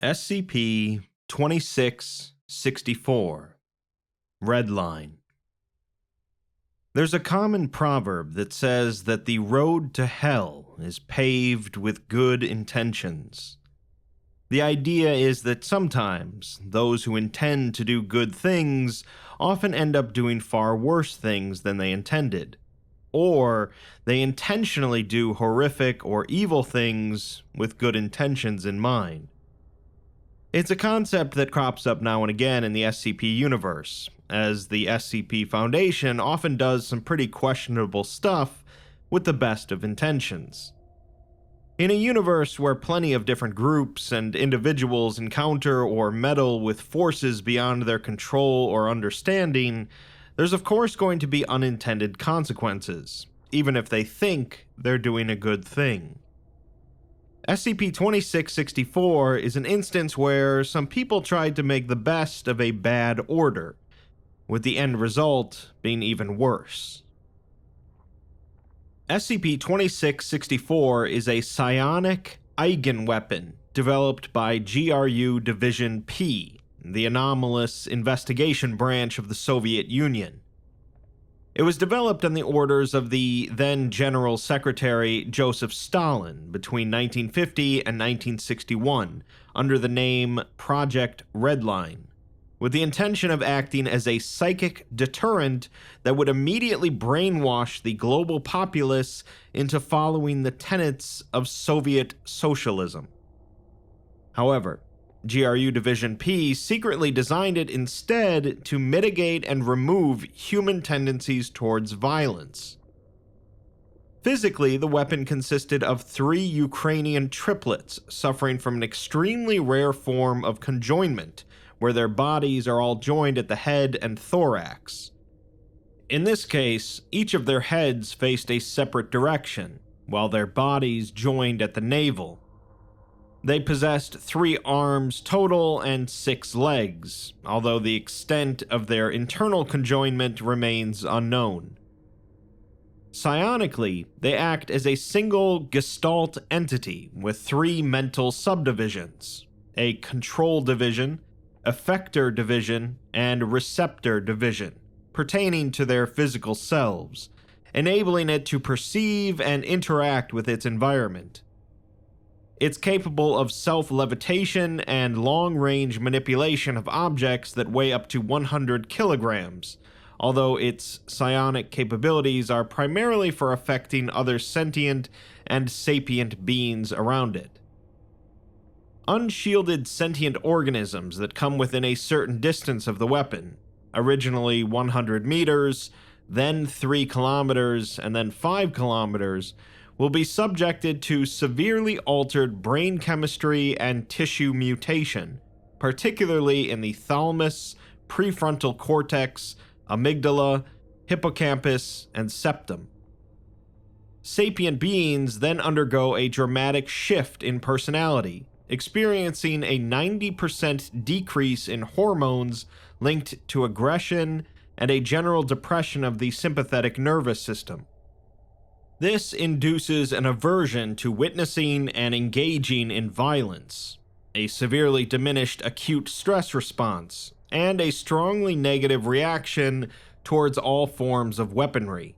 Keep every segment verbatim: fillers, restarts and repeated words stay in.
S C P twenty-six sixty-four, Red Line. There's a common proverb that says that the road to hell is paved with good intentions. The idea is that sometimes those who intend to do good things often end up doing far worse things than they intended, or they intentionally do horrific or evil things with good intentions in mind. It's a concept that crops up now and again in the S C P universe, as the S C P Foundation often does some pretty questionable stuff with the best of intentions. In a universe where plenty of different groups and individuals encounter or meddle with forces beyond their control or understanding, there's of course going to be unintended consequences, even if they think they're doing a good thing. S C P twenty-six sixty-four is an instance where some people tried to make the best of a bad order, with the end result being even worse. S C P twenty-six sixty-four is a psionic eigenweapon developed by G R U Division P, the anomalous investigation branch of the Soviet Union. It was developed on the orders of the then General Secretary Joseph Stalin between nineteen fifty and nineteen sixty-one under the name Project Redline, with the intention of acting as a psychic deterrent that would immediately brainwash the global populace into following the tenets of Soviet socialism. However, G R U Division P secretly designed it instead to mitigate and remove human tendencies towards violence. Physically, the weapon consisted of three Ukrainian triplets suffering from an extremely rare form of conjoinment, where their bodies are all joined at the head and thorax. In this case, each of their heads faced a separate direction, while their bodies joined at the navel. They possessed three arms total and six legs, although the extent of their internal conjoinment remains unknown. Psionically, they act as a single gestalt entity with three mental subdivisions: a control division, effector division, and receptor division, pertaining to their physical selves, enabling it to perceive and interact with its environment. It's capable of self-levitation and long-range manipulation of objects that weigh up to one hundred kilograms, although its psionic capabilities are primarily for affecting other sentient and sapient beings around it. Unshielded sentient organisms that come within a certain distance of the weapon, originally one hundred meters, then three kilometers, and then five kilometers, will be subjected to severely altered brain chemistry and tissue mutation, particularly in the thalamus, prefrontal cortex, amygdala, hippocampus, and septum. Sapient beings then undergo a dramatic shift in personality, experiencing a ninety percent decrease in hormones linked to aggression and a general depression of the sympathetic nervous system. This induces an aversion to witnessing and engaging in violence, a severely diminished acute stress response, and a strongly negative reaction towards all forms of weaponry.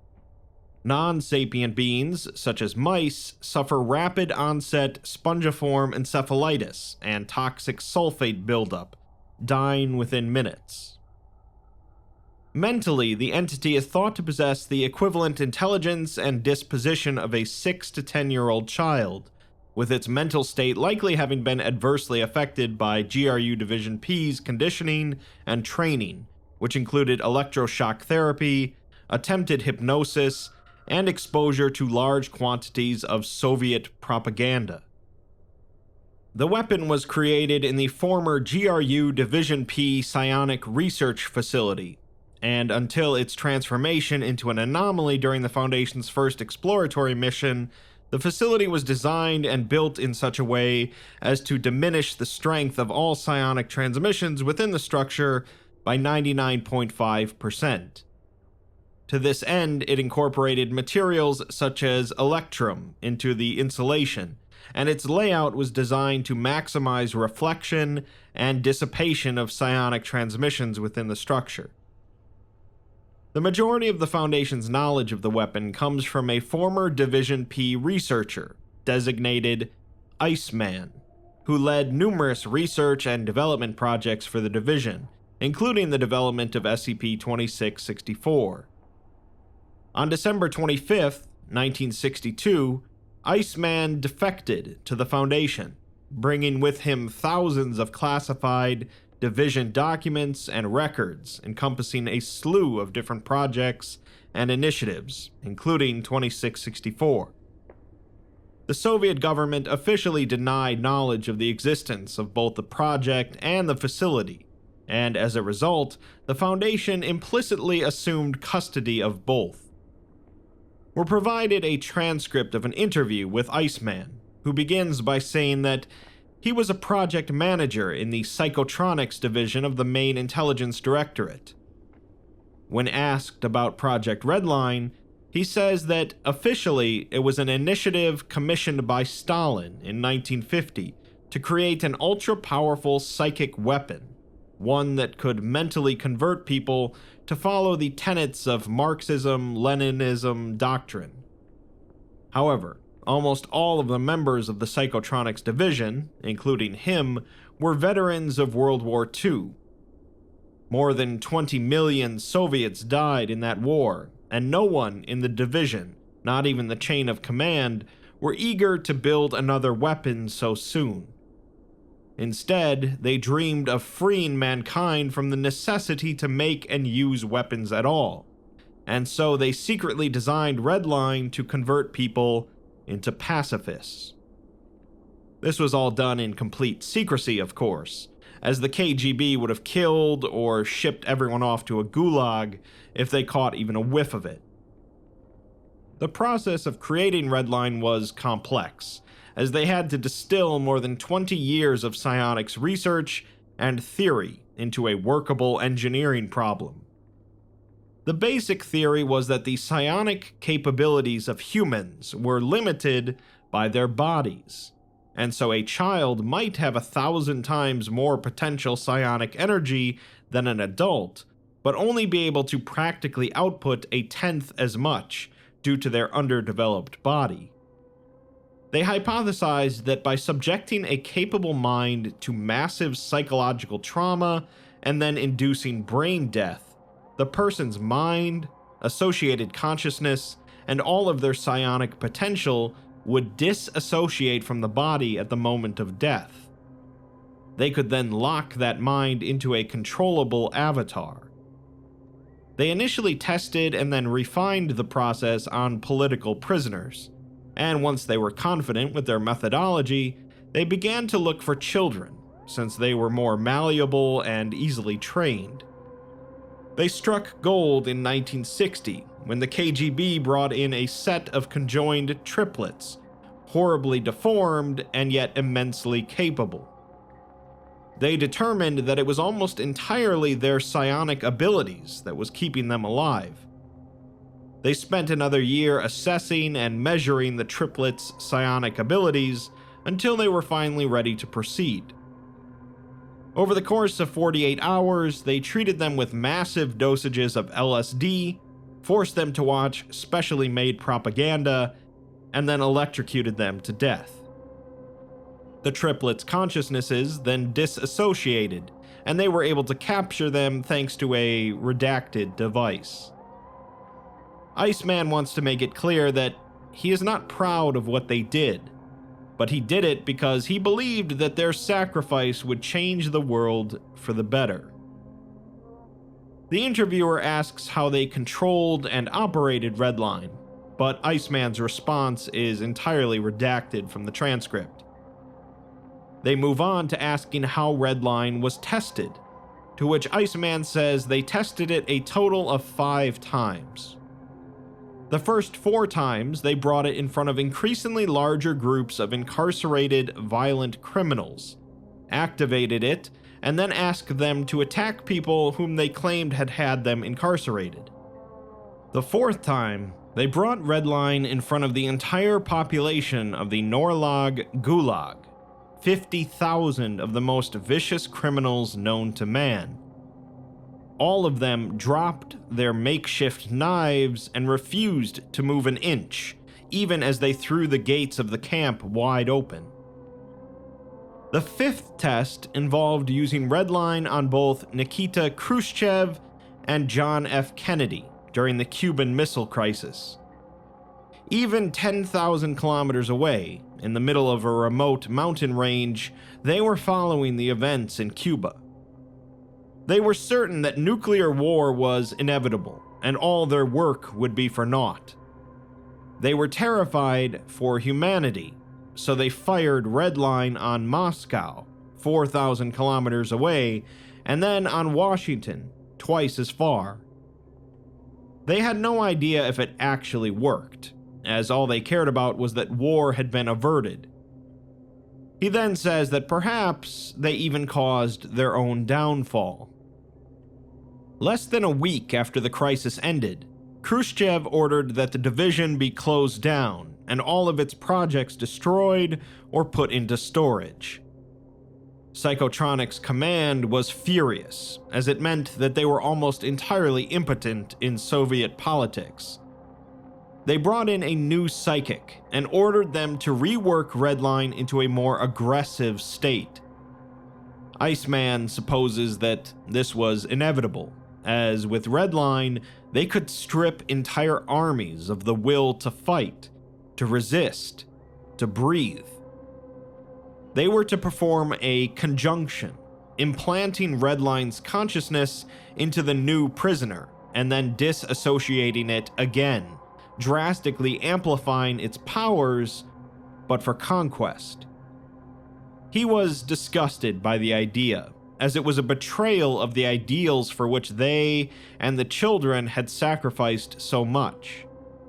Non-sapient beings, such as mice, suffer rapid onset spongiform encephalitis and toxic sulfate buildup, dying within minutes. Mentally, the entity is thought to possess the equivalent intelligence and disposition of a six to ten year old child, with its mental state likely having been adversely affected by G R U Division P's conditioning and training, which included electroshock therapy, attempted hypnosis, and exposure to large quantities of Soviet propaganda. The weapon was created in the former G R U Division P psionic research facility, and until its transformation into an anomaly during the Foundation's first exploratory mission, the facility was designed and built in such a way as to diminish the strength of all psionic transmissions within the structure by ninety-nine point five percent. To this end, it incorporated materials such as electrum into the insulation, and its layout was designed to maximize reflection and dissipation of psionic transmissions within the structure. The majority of the Foundation's knowledge of the weapon comes from a former Division P researcher, designated Iceman, who led numerous research and development projects for the Division, including the development of S C P twenty-six sixty-four. On December twenty-fifth, nineteen sixty-two, Iceman defected to the Foundation, bringing with him thousands of classified Division documents and records encompassing a slew of different projects and initiatives, including twenty-six sixty-four. The Soviet government officially denied knowledge of the existence of both the project and the facility, and as a result, the Foundation implicitly assumed custody of both. We're provided a transcript of an interview with Iceman, who begins by saying that he was a project manager in the Psychotronics division of the main intelligence directorate. When asked about Project Redline, he says that officially it was an initiative commissioned by Stalin in nineteen fifty to create an ultra-powerful psychic weapon, one that could mentally convert people to follow the tenets of Marxism-Leninism doctrine. However, almost all of the members of the Psychotronics division, including him, were veterans of World War Two. More than twenty million Soviets died in that war, and no one in the division, not even the chain of command, were eager to build another weapon so soon. Instead, they dreamed of freeing mankind from the necessity to make and use weapons at all, and so they secretly designed Redline to convert people into pacifists. This was all done in complete secrecy, of course, as the K G B would have killed or shipped everyone off to a gulag if they caught even a whiff of it. The process of creating Redline was complex, as they had to distill more than twenty years of psionics research and theory into a workable engineering problem. The basic theory was that the psionic capabilities of humans were limited by their bodies, and so a child might have a thousand times more potential psionic energy than an adult, but only be able to practically output a tenth as much due to their underdeveloped body. They hypothesized that by subjecting a capable mind to massive psychological trauma and then inducing brain death, the person's mind, associated consciousness, and all of their psionic potential would disassociate from the body at the moment of death. They could then lock that mind into a controllable avatar. They initially tested and then refined the process on political prisoners, and once they were confident with their methodology, they began to look for children, since they were more malleable and easily trained. They struck gold in nineteen sixty, when the K G B brought in a set of conjoined triplets, horribly deformed and yet immensely capable. They determined that it was almost entirely their psionic abilities that was keeping them alive. They spent another year assessing and measuring the triplets' psionic abilities until they were finally ready to proceed. Over the course of forty-eight hours, they treated them with massive dosages of L S D, forced them to watch specially made propaganda, and then electrocuted them to death. The triplets' consciousnesses then disassociated, and they were able to capture them thanks to a redacted device. Iceman wants to make it clear that he is not proud of what they did, but he did it because he believed that their sacrifice would change the world for the better. The interviewer asks how they controlled and operated Redline, but Iceman's response is entirely redacted from the transcript. They move on to asking how Redline was tested, to which Iceman says they tested it a total of five times. The first four times, they brought it in front of increasingly larger groups of incarcerated, violent criminals, activated it, and then asked them to attack people whom they claimed had had them incarcerated. The fourth time, They brought Redline in front of the entire population of the Norlag Gulag, fifty thousand of the most vicious criminals known to man. All of them dropped their makeshift knives and refused to move an inch, even as they threw the gates of the camp wide open. The fifth test involved using Redline on both Nikita Khrushchev and John F. Kennedy during the Cuban Missile Crisis. Even ten thousand kilometers away, in the middle of a remote mountain range, they were following the events in Cuba. They were certain that nuclear war was inevitable, and all their work would be for naught. They were terrified for humanity, so they fired Redline on Moscow, four thousand kilometers away, and then on Washington, twice as far. They had no idea if it actually worked, as all they cared about was that war had been averted. He then says that perhaps they even caused their own downfall. Less than a week after the crisis ended, Khrushchev ordered that the division be closed down and all of its projects destroyed or put into storage. Psychotronics Command was furious, as it meant that they were almost entirely impotent in Soviet politics. They brought in a new psychic and ordered them to rework Redline into a more aggressive state. Iceman supposes that this was inevitable, as with Redline, they could strip entire armies of the will to fight, to resist, to breathe. They were to perform a conjunction, implanting Redline's consciousness into the new prisoner, and then disassociating it again, drastically amplifying its powers, but for conquest. He was disgusted by the idea, as it was a betrayal of the ideals for which they and the children had sacrificed so much.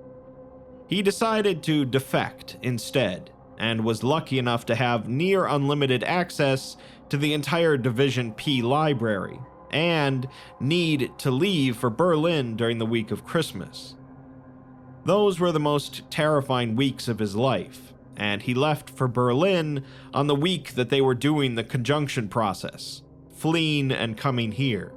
He decided to defect instead, and was lucky enough to have near unlimited access to the entire Division P library, and need to leave for Berlin during the week of Christmas. Those were the most terrifying weeks of his life, and he left for Berlin on the week that they were doing the conjunction process, fleeing and coming here.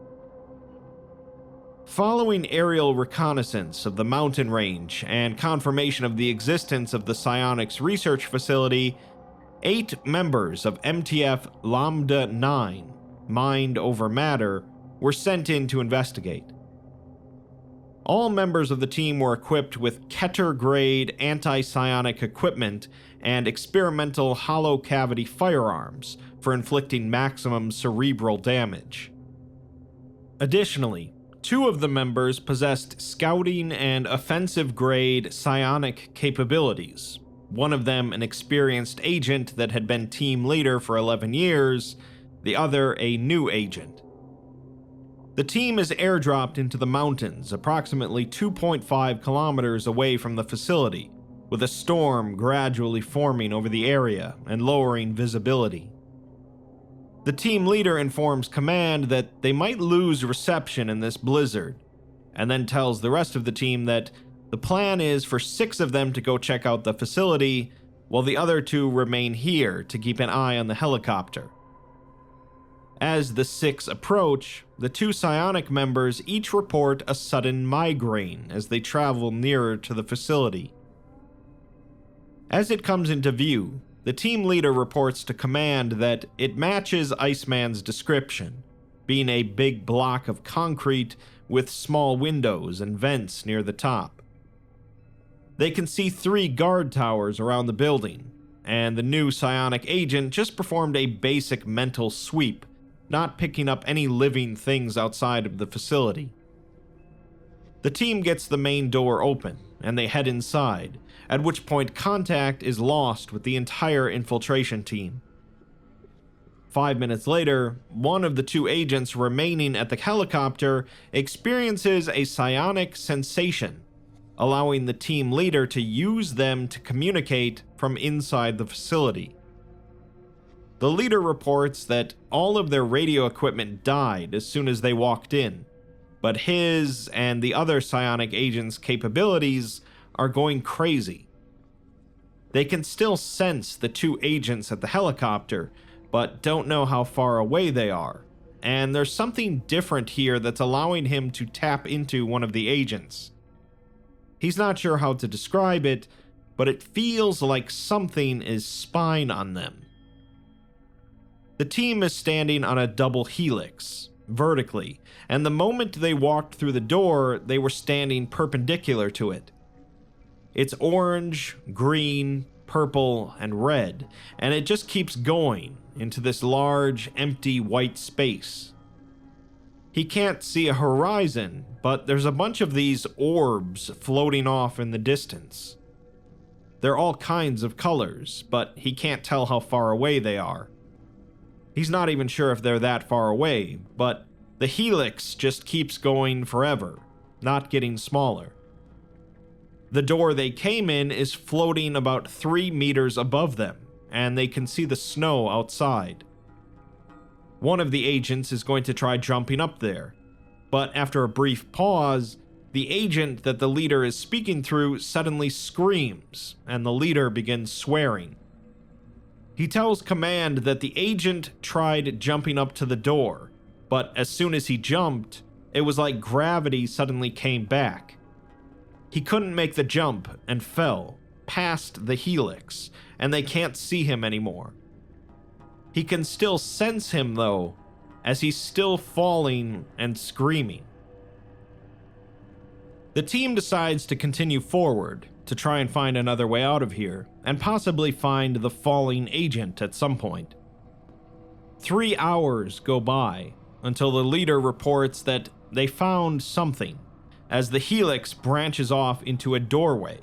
Following aerial reconnaissance of the mountain range and confirmation of the existence of the psionics research facility, eight members of M T F Lambda nine, Mind Over Matter, were sent in to investigate. All members of the team were equipped with Keter-grade anti-psionic equipment and experimental hollow cavity firearms for inflicting maximum cerebral damage. Additionally, two of the members possessed scouting and offensive-grade psionic capabilities, one of them an experienced agent that had been team leader for eleven years, the other a new agent. The team is airdropped into the mountains approximately two point five kilometers away from the facility, with a storm gradually forming over the area and lowering visibility. The team leader informs command that they might lose reception in this blizzard, and then tells the rest of the team that the plan is for six of them to go check out the facility, while the other two remain here to keep an eye on the helicopter. As the six approach, the two psionic members each report a sudden migraine as they travel nearer to the facility. As it comes into view, the team leader reports to command that it matches Iceman's description, being a big block of concrete with small windows and vents near the top. They can see three guard towers around the building, and the new psionic agent just performed a basic mental sweep, not picking up any living things outside of the facility. The team gets the main door open, and they head inside, at which point contact is lost with the entire infiltration team. Five minutes later, one of the two agents remaining at the helicopter experiences a psionic sensation, allowing the team leader to use them to communicate from inside the facility. The leader reports that all of their radio equipment died as soon as they walked in, but his and the other psionic agents' capabilities are going crazy. They can still sense the two agents at the helicopter, but don't know how far away they are, and there's something different here that's allowing him to tap into one of the agents. He's not sure how to describe it, but it feels like something is spying on them. The team is standing on a double helix, vertically, and the moment they walked through the door, they were standing perpendicular to it. It's orange, green, purple, and red, and it just keeps going into this large, empty white space. He can't see a horizon, but there's a bunch of these orbs floating off in the distance. They're all kinds of colors, but he can't tell how far away they are. He's not even sure if they're that far away, but the helix just keeps going forever, not getting smaller. The door they came in is floating about three meters above them, and they can see the snow outside. One of the agents is going to try jumping up there, but after a brief pause, the agent that the leader is speaking through suddenly screams, and the leader begins swearing. He tells command that the agent tried jumping up to the door, but as soon as he jumped, it was like gravity suddenly came back. He couldn't make the jump and fell past the helix, and they can't see him anymore. He can still sense him, though, as he's still falling and screaming. The team decides to continue forward to try and find another way out of here, and possibly find the falling agent at some point. Three hours go by until the leader reports that they found something, as the helix branches off into a doorway.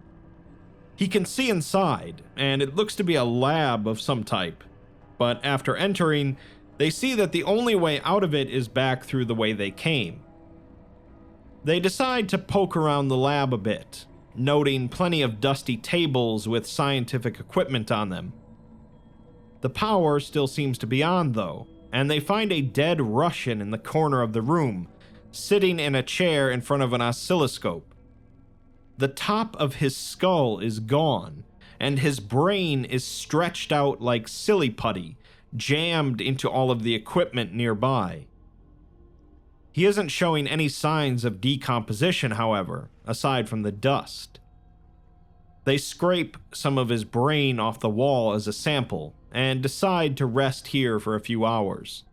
He can see inside, and it looks to be a lab of some type, but after entering, they see that the only way out of it is back through the way they came. They decide to poke around the lab a bit, noting plenty of dusty tables with scientific equipment on them. The power still seems to be on, though, and they find a dead Russian in the corner of the room, sitting in a chair in front of an oscilloscope. The top of his skull is gone, and his brain is stretched out like silly putty, jammed into all of the equipment nearby. He isn't showing any signs of decomposition, however, aside from the dust. They scrape some of his brain off the wall as a sample, and decide to rest here for a few hours.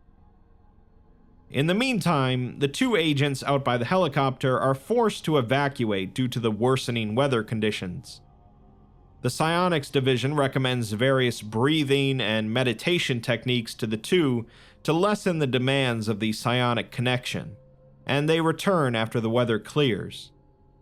In the meantime, the two agents out by the helicopter are forced to evacuate due to the worsening weather conditions. The psionics division recommends various breathing and meditation techniques to the two to lessen the demands of the psionic connection, and they return after the weather clears.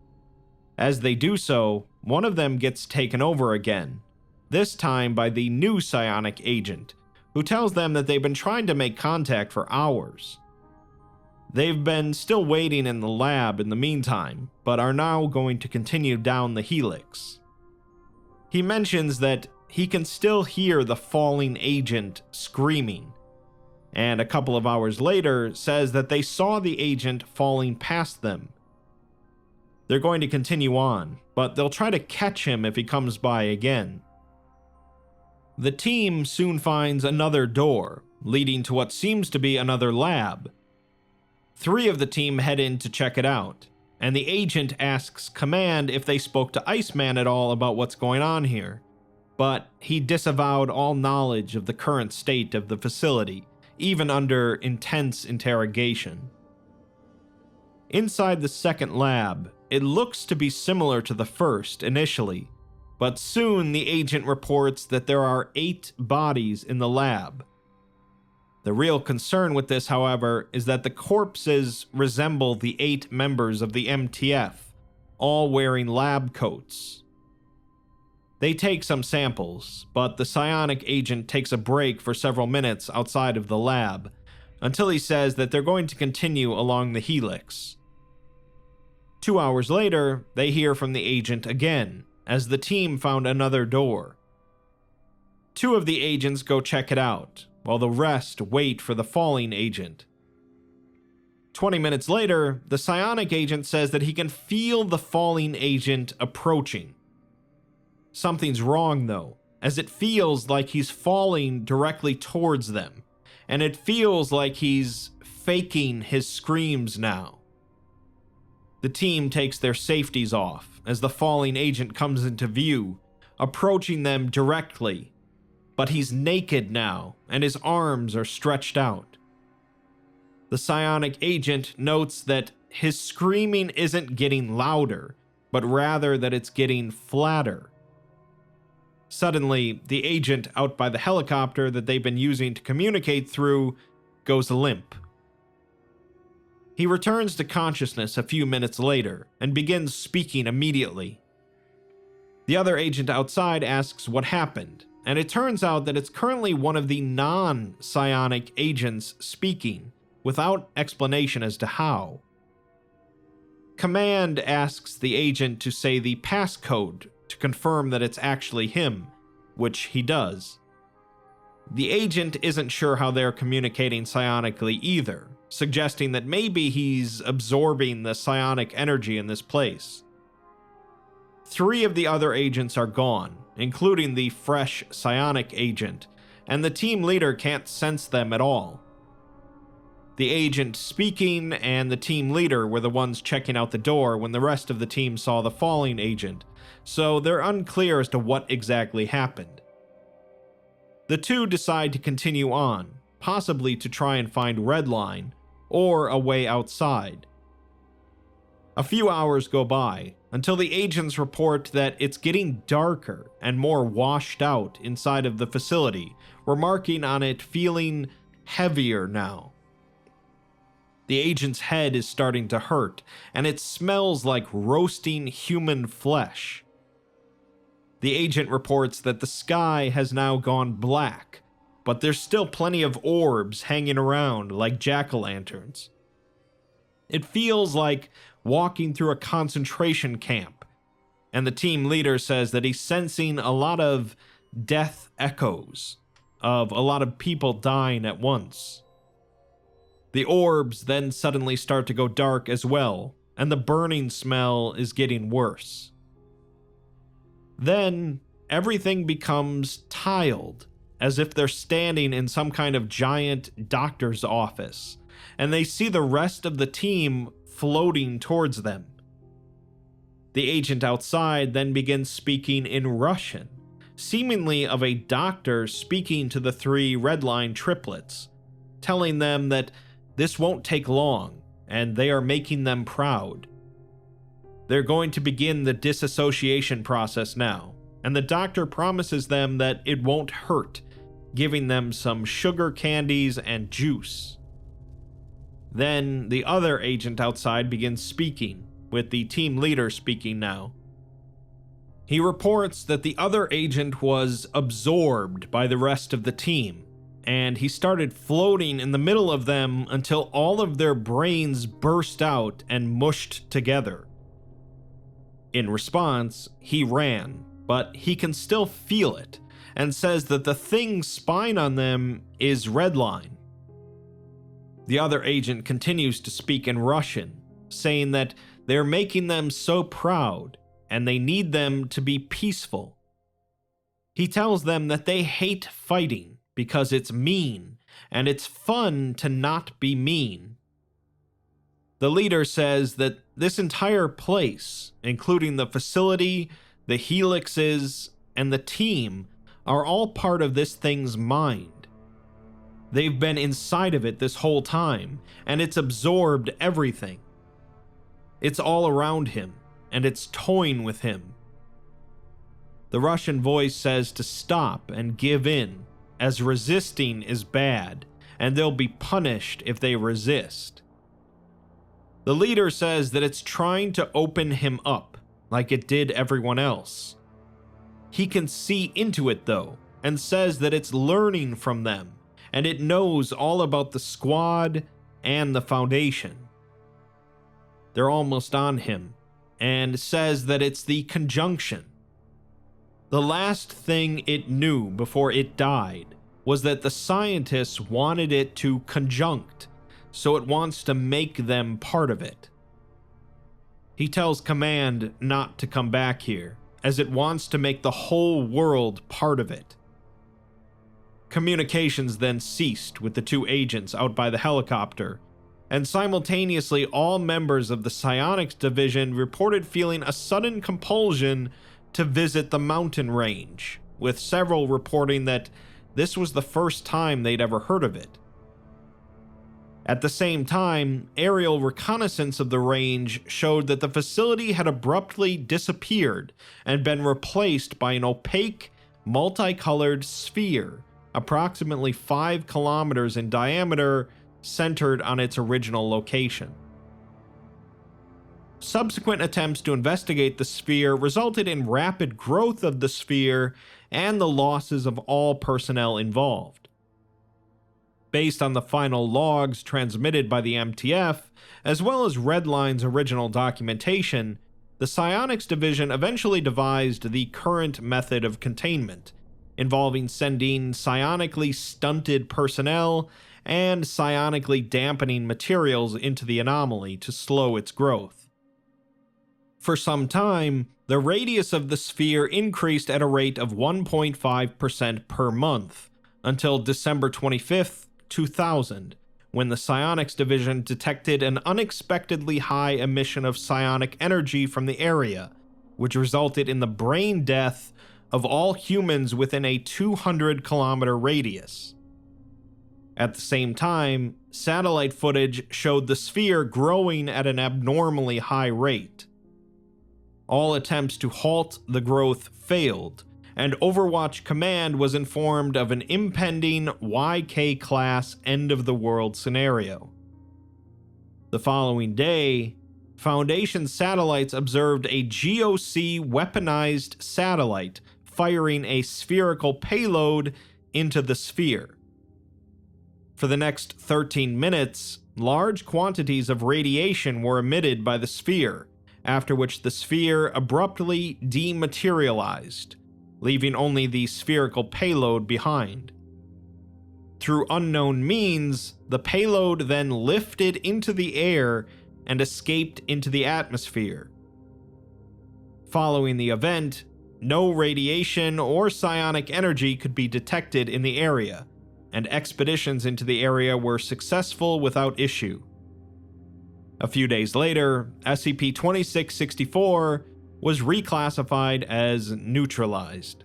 As they do so, one of them gets taken over again, this time by the new psionic agent, who tells them that they've been trying to make contact for hours. They've been still waiting in the lab in the meantime, but are now going to continue down the helix. He mentions that he can still hear the falling agent screaming, and a couple of hours later says that they saw the agent falling past them. They're going to continue on, but they'll try to catch him if he comes by again. The team soon finds another door, leading to what seems to be another lab. Three of the team head in to check it out, and the agent asks command if they spoke to Iceman at all about what's going on here, but he disavowed all knowledge of the current state of the facility, even under intense interrogation. Inside the second lab, it looks to be similar to the first initially, but soon the agent reports that there are eight bodies in the lab. The real concern with this, however, is that the corpses resemble the eight members of the M T F, all wearing lab coats. They take some samples, but the psionic agent takes a break for several minutes outside of the lab, until he says that they're going to continue along the helix. Two hours later, they hear from the agent again, as the team found another door. Two of the agents go check it out, while the rest wait for the falling agent. twenty minutes later, the psionic agent says that he can feel the falling agent approaching. Something's wrong though, as it feels like he's falling directly towards them, and it feels like he's faking his screams now. The team takes their safeties off as the falling agent comes into view, approaching them directly, but he's naked now and his arms are stretched out. The psionic agent notes that his screaming isn't getting louder, but rather that it's getting flatter. Suddenly, the agent out by the helicopter that they've been using to communicate through goes limp. He returns to consciousness a few minutes later and begins speaking immediately. The other agent outside asks what happened, and it turns out that it's currently one of the non-psionic agents speaking, without explanation as to how. Command asks the agent to say the passcode to confirm that it's actually him, which he does. The agent isn't sure how they're communicating psionically either, suggesting that maybe he's absorbing the psionic energy in this place. Three of the other agents are gone, including the fresh psionic agent, and the team leader can't sense them at all. The agent speaking and the team leader were the ones checking out the door when the rest of the team saw the falling agent, so they're unclear as to what exactly happened. The two decide to continue on, possibly to try and find Redline, or a way outside. A few hours go by, until the agents report that it's getting darker and more washed out inside of the facility, remarking on it feeling heavier now. The agent's head is starting to hurt, and it smells like roasting human flesh. The agent reports that the sky has now gone black, but there's still plenty of orbs hanging around like jack-o'-lanterns. It feels like walking through a concentration camp, and the team leader says that he's sensing a lot of death echoes of a lot of people dying at once. The orbs then suddenly start to go dark as well, and the burning smell is getting worse. Then, everything becomes tiled, as if they're standing in some kind of giant doctor's office, and they see the rest of the team floating towards them. The agent outside then begins speaking in Russian, seemingly of a doctor speaking to the three Redline triplets, telling them that this won't take long, and they are making them proud. They're going to begin the disassociation process now, and the doctor promises them that it won't hurt, giving them some sugar candies and juice. Then the other agent outside begins speaking, with the team leader speaking now. He reports that the other agent was absorbed by the rest of the team, and he started floating in the middle of them until all of their brains burst out and mushed together. In response, he ran, but he can still feel it, and says that the thing spying on them is Redline. The other agent continues to speak in Russian, saying that they're making them so proud, and they need them to be peaceful. He tells them that they hate fighting because it's mean, and it's fun to not be mean. The leader says that this entire place, including the facility, the helixes, and the team, are all part of this thing's mind. They've been inside of it this whole time, and it's absorbed everything. It's all around him, and it's toying with him. The Russian voice says to stop and give in, as resisting is bad, and they'll be punished if they resist. The leader says that it's trying to open him up, like it did everyone else. He can see into it though, and says that it's learning from them, and it knows all about the squad and the Foundation. They're almost on him, and says that it's the conjunction. The last thing it knew before it died was that the scientists wanted it to conjunct, so it wants to make them part of it. He tells Command not to come back here, as it wants to make the whole world part of it. Communications then ceased with the two agents out by the helicopter, and simultaneously all members of the Psionics Division reported feeling a sudden compulsion to visit the mountain range, with several reporting that this was the first time they'd ever heard of it. At the same time, aerial reconnaissance of the range showed that the facility had abruptly disappeared and been replaced by an opaque, multicolored sphere, approximately five kilometers in diameter, centered on its original location. Subsequent attempts to investigate the sphere resulted in rapid growth of the sphere and the losses of all personnel involved. Based on the final logs transmitted by the M T F, as well as Redline's original documentation, the Psionics Division eventually devised the current method of containment, involving sending psionically stunted personnel and psionically dampening materials into the anomaly to slow its growth. For some time, the radius of the sphere increased at a rate of one point five percent per month, until December twenty-fifth, two thousand, when the Psionics Division detected an unexpectedly high emission of psionic energy from the area, which resulted in the brain death of all humans within a two hundred kilometer radius. At the same time, satellite footage showed the sphere growing at an abnormally high rate. All attempts to halt the growth failed, and Overwatch Command was informed of an impending Y K-class end-of-the-world scenario. The following day, Foundation satellites observed a G O C weaponized satellite firing a spherical payload into the sphere. For the next thirteen minutes, large quantities of radiation were emitted by the sphere, after which the sphere abruptly dematerialized, leaving only the spherical payload behind. Through unknown means, the payload then lifted into the air and escaped into the atmosphere. Following the event, no radiation or psionic energy could be detected in the area, and expeditions into the area were successful without issue. A few days later, S C P twenty-six sixty-four was reclassified as neutralized.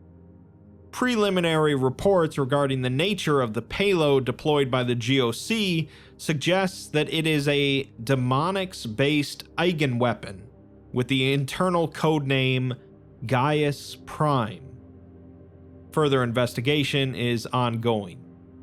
Preliminary reports regarding the nature of the payload deployed by the G O C suggests that it is a demonics-based eigenweapon with the internal codename Gaius Prime. Further investigation is ongoing.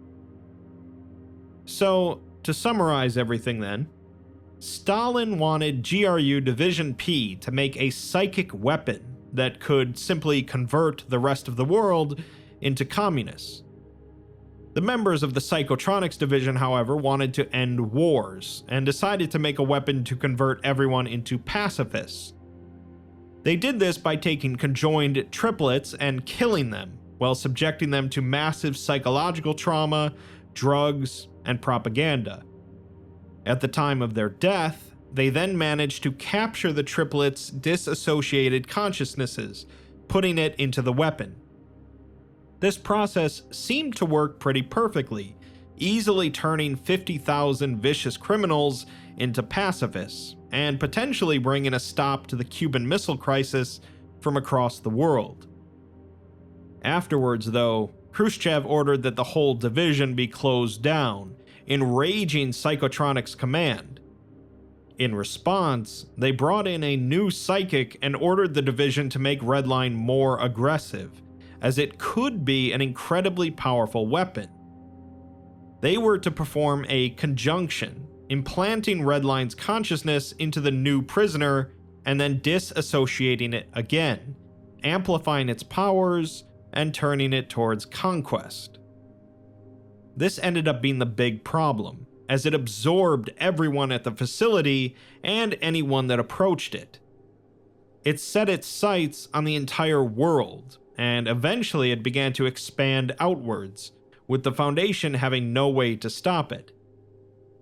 So, to summarize everything then, Stalin wanted G R U Division P to make a psychic weapon that could simply convert the rest of the world into communists. The members of the Psychotronics Division, however, wanted to end wars, and decided to make a weapon to convert everyone into pacifists. They did this by taking conjoined triplets and killing them, while subjecting them to massive psychological trauma, drugs, and propaganda. At the time of their death, they then managed to capture the triplets' disassociated consciousnesses, putting it into the weapon. This process seemed to work pretty perfectly, easily turning fifty thousand vicious criminals into pacifists, and potentially bringing a stop to the Cuban Missile Crisis from across the world. Afterwards, though, Khrushchev ordered that the whole division be closed down, enraging Psychotronics Command. In response, they brought in a new psychic and ordered the division to make Redline more aggressive, as it could be an incredibly powerful weapon. They were to perform a conjunction, implanting Redline's consciousness into the new prisoner and then disassociating it again, amplifying its powers and turning it towards conquest. This ended up being the big problem, as it absorbed everyone at the facility and anyone that approached it. It set its sights on the entire world, and eventually it began to expand outwards, with the Foundation having no way to stop it.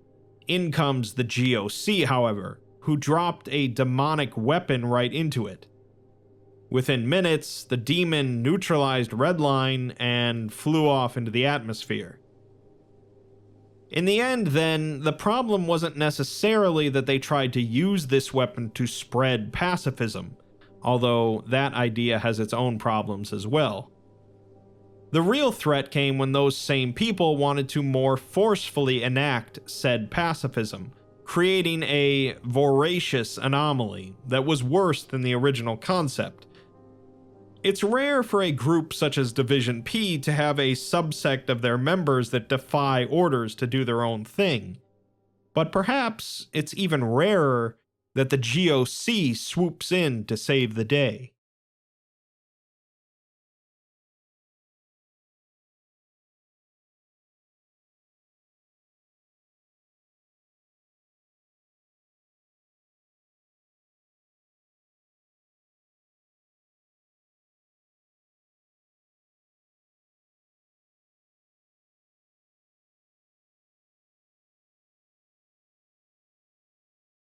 In comes the G O C, however, who dropped a demonic weapon right into it. Within minutes, the demon neutralized Redline and flew off into the atmosphere. In the end, then, the problem wasn't necessarily that they tried to use this weapon to spread pacifism, although that idea has its own problems as well. The real threat came when those same people wanted to more forcefully enact said pacifism, creating a voracious anomaly that was worse than the original concept. It's rare for a group such as Division P to have a subsect of their members that defy orders to do their own thing. But perhaps it's even rarer that the G O C swoops in to save the day.